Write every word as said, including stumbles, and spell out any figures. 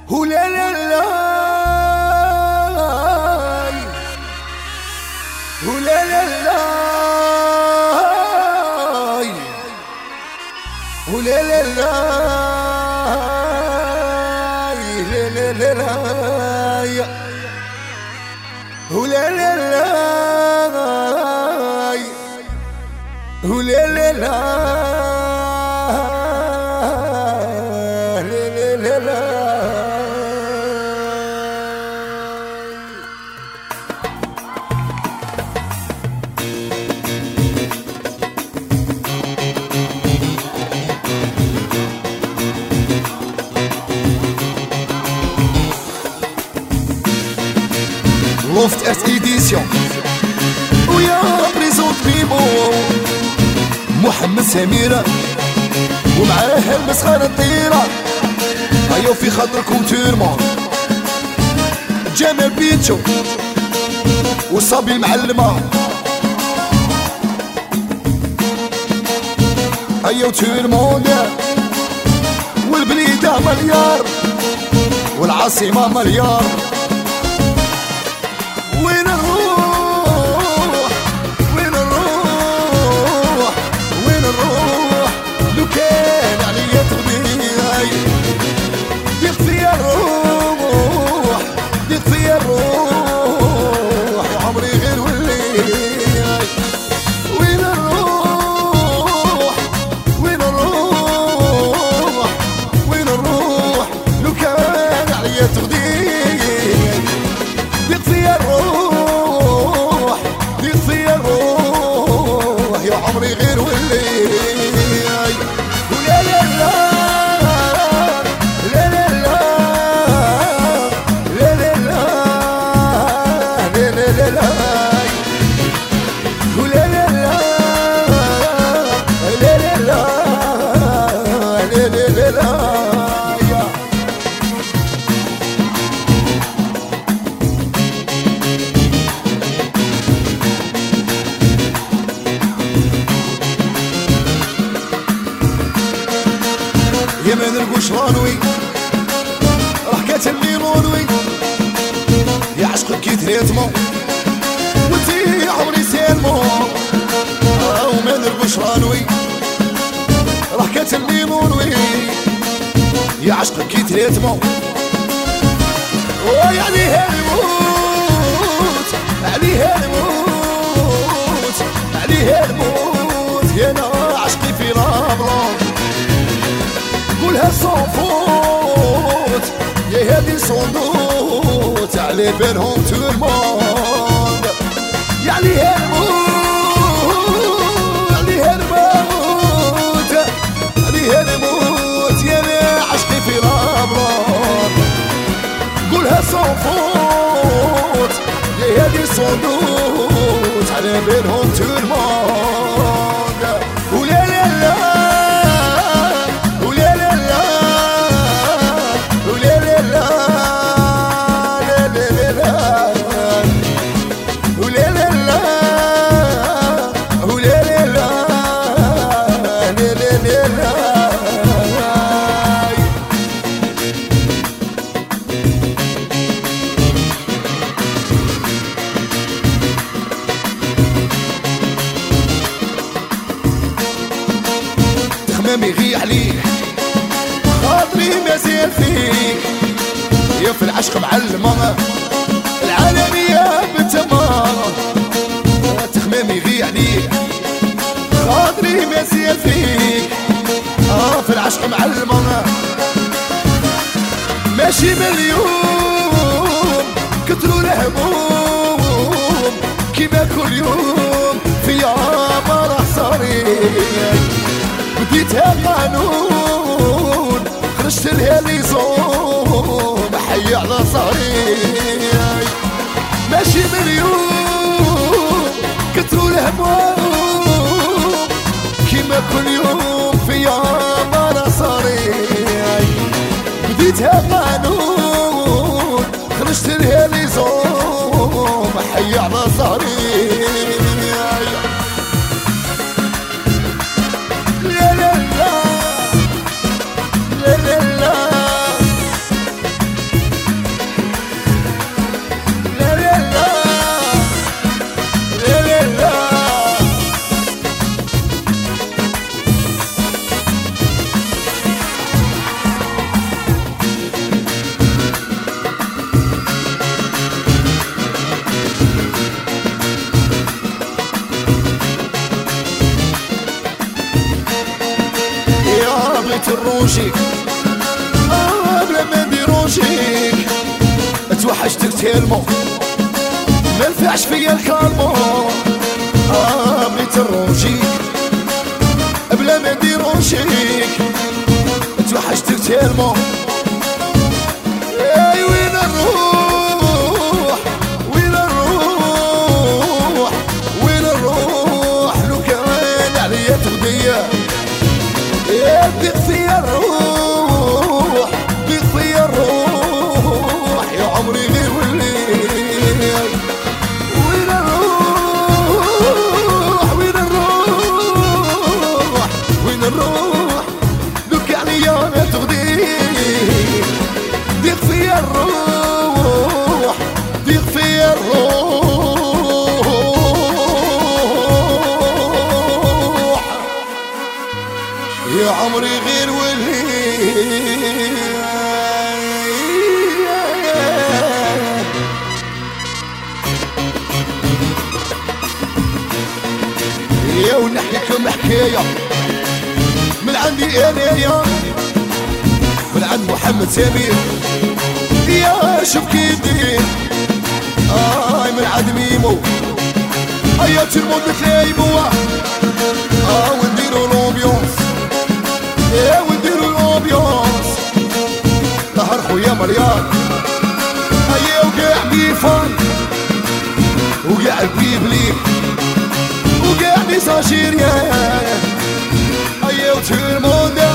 ولا لا لا ولا لا لا ولا لا لا لا لا لا ولا لا لا ولا لا لا لوفت اس ايديسيون ويا بريزونت بيبو محمد سميرة ومعاه المسخرة الطيرة ايو في خاطركم تيرمون جمال بيتشو وصابي المعلمة ايو تيرمون والبليدة مليار والعاصمة مليار. وين نروح وين نروح وين نروح لو كان عليا تغبياي ضيق فيا الروح ضيق فيا الروح يا عمري غير ولياي. وين نروح وين نروح وين نروح لو كان عليا تغبياي ضيق فيا الروح ضيق فيا الروح يا عمري غير ولياي. ولا لا لا لا لا لا لا لا لا لا لا لا ولا لا لا لا لا لا لا لا لا يا ما نلقوش رانوي راح كاتلني رانوي يا عشق كي تريتمو وانتي يا عمري سالمو وما نلقوش رانوي راح كاتلني رانوي يا عشق كي تريتمو ويعني هالموت عليها الموت عليها الموت يا انا عشقي في لابلون قولها صنفوت يا هادي صندوت على بالهم تورموند يا عليها الموت عليها الموت عليها الموت يا انا عشقي في لابلون قولها صنفوت يا هادي صندوت على بالهم تورموند. ولا لا لا تخمامي غي عليك خاطري مازال فيك يا في العشق معلمة العالمية بالتمارة. تخمامي غي عليك خاطري مازال فيك اه في العشق معلمة ماشي مليون كتروا الهموم كيما كل يوم في عمر حصاري بديتها قانون خرجت لها ليزوم حي على صاري ماشي مليون كتروا الهموم كيما كل يوم في عمر صاري بديتها قانون خرجت لها ليزوم حي على صاري. لا لا لا لا لا بغيت نروجيك آه بلا ما نديروجيك توحشتك تيلمو ما نفعش فيا الكالمو آه بغيت نروجيك بلا ما نديروجيك توحشتك تيلمو اي وين نروح وين نروح وين نروح لو كان عليا تغدية يا ضيق فيا الروح ضيق فيا الروح يا عمري غير والليل وين نروح وين نروح وين نروح لو كان عليا تغدية ضيق فيا الروح ضيق فيا الروح يا عمري غير والليل يا ونحكي لكم حكاية من عندي انايا من عند محمد سمير يا شوف كيدير آي من عند ميمو أيا ترمو بتلايبوه آه ونديرو الأوبيونس يا ونديرو الأوبيونس ظهر خويا مريان أيا وقاع بيفان وقاع البيبلي وقاع بيساشيريان أيا وترمو